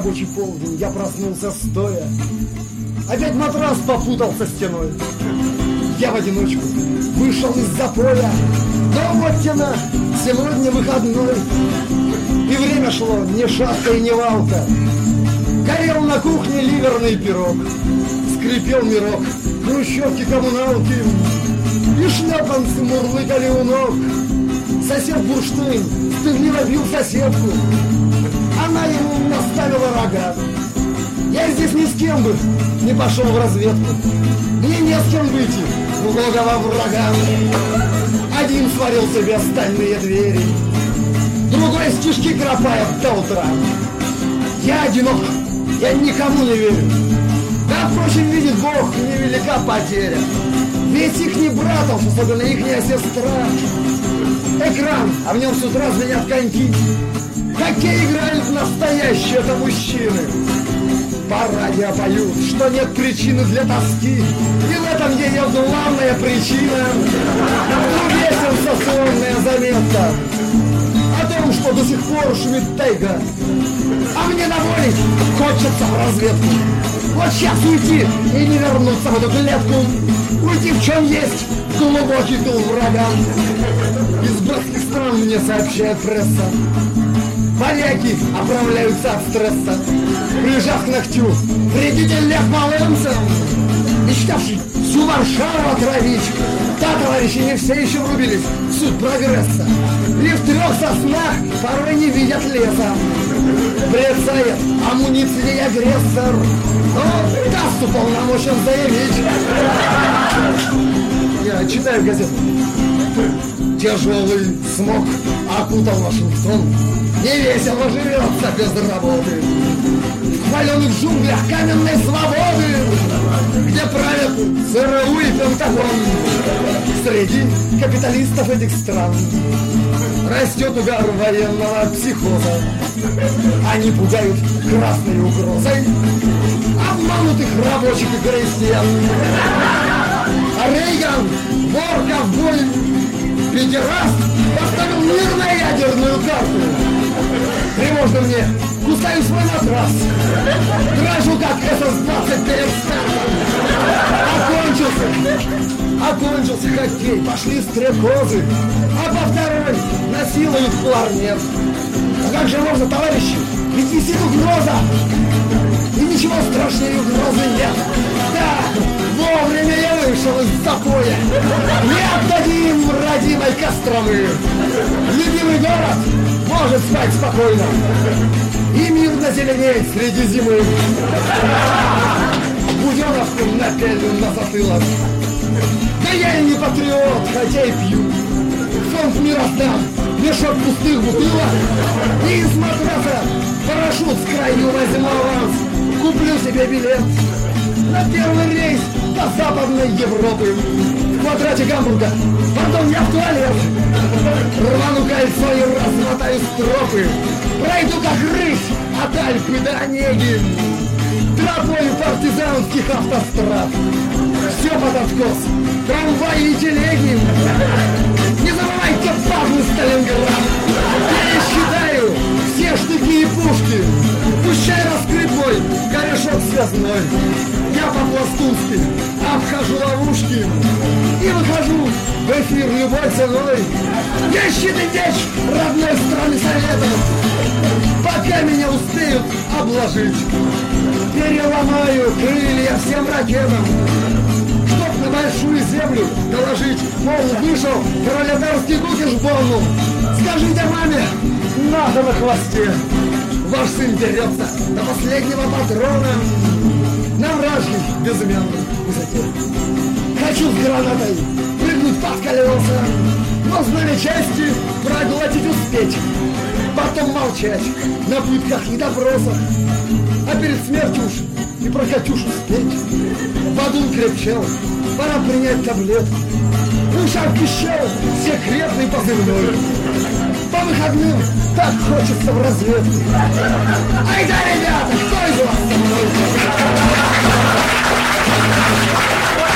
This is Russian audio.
рабочий полдень, я проснулся стоя. Опять матрас попутался стеной. Я в одиночку вышел из запоя. Но вот тена, сегодня выходной. И время шло, ни шатка и ни валка. Горел на кухне ливерный пирог. Скрипел мирок хрущевки коммуналки. И шлепанцы мурлыкали у ног. Сосед Бурштейн стыдливо бил соседку. Она ему наставила рога. Я здесь ни с кем бы не пошел в разведку. Мне не с кем выйти в логово врага. Один сварил себе стальные двери, другой стишки кропает до утра. Я одинок, я никому не верю. Да, впрочем, видит Бог, невелика потеря. Ведь их не братов, особенно ихняя сестра. Экран, а в нем с утра звенят коньки. Хоккей играют настоящие-то мужчины. По радио поют, что нет причины для тоски. И в этом ее главная причина. Весен сенсационная заметка о том, что до сих пор шумит тайга. А мне на воле хочется в разведку. Вот сейчас уйти и не вернуться в эту клетку. Уйти в чем есть, в глубокий тыл врага. Из братских стран мне сообщает пресса. Поляки оправляются от стресса. Прижав к ногтю вредитель Лев Волынцев, мечтавший всю Варшаву отравить. Да, товарищи, не все еще врубились в суть прогресса. И в 3 соснах порой не видят леса. Брецает амуниции агрессор, но даст уполномочен заявить. Я читаю газету. Тяжелый смог окутал Вашингтон. Невесело живется без работы. В хваленных джунглях каменной свободы, где правят ЦРУ и Пентагон. Среди капиталистов этих стран растет угар военного психоза. Они пугают красной угрозой обманутых рабочих и крестьян. А Рейган, вор, ковбой, педераст, поставил мир на ядерную карту. Тревожно мне, кусаю свой матрас, дрожу как СС-20 перед стартом. Окончился хоккей, пошли стрекозы, а по второй насилуют кларнет. А как же можно, товарищи, ведь висит угроза, и ничего страшнее угрозы нет. Да, вовремя я вышел из запоя. Не отдадим родимой Костромы. Любимый город может спать спокойно и мирно зеленеть среди зимы. Буденовку напялю на затылок. Да я и не патриот, хотя и пью. Фонд мира сдам, мешок пустых бутылок. И из матраса парашют с краю возьму аванс. Куплю себе билет на первый рейс до Западной Европы. В квадрате Гамбурга, потом я в туалет. Рвану кольцо и размотаю стропы. Пройду как рысь от Альпы до Онеги, тропой партизанских автострад. Все под откос, трамваи и телеги. Не забывайте базы Сталинград. Пересчитаю все штыки и пушки. Пущай раскрыт мой корешок связной. Я по-пластунски обхожу ловушки и выхожу в эфир любой ценой. Я щит и течь родной страны Советов, пока меня успеют обложить. Переломаю крылья всем ракетам, чтоб на большую землю доложить. Мол, вышел королевский Гукишбону. Скажите маме, надо на хвосте. Ваш сын дерется до последнего патрона на вражьей безымянной высоте. Хочу с гранатой прыгнуть под колеса, но знамя части проглотить успеть. Потом молчать на пытках и допросах, а перед смертью уж и про Катюшу спеть. Бадун крепчал, пора принять таблетку. В ушах пищал секретный позывной. По выходным так хочется в разведку. Ай да, ребята, кто из вас со мной?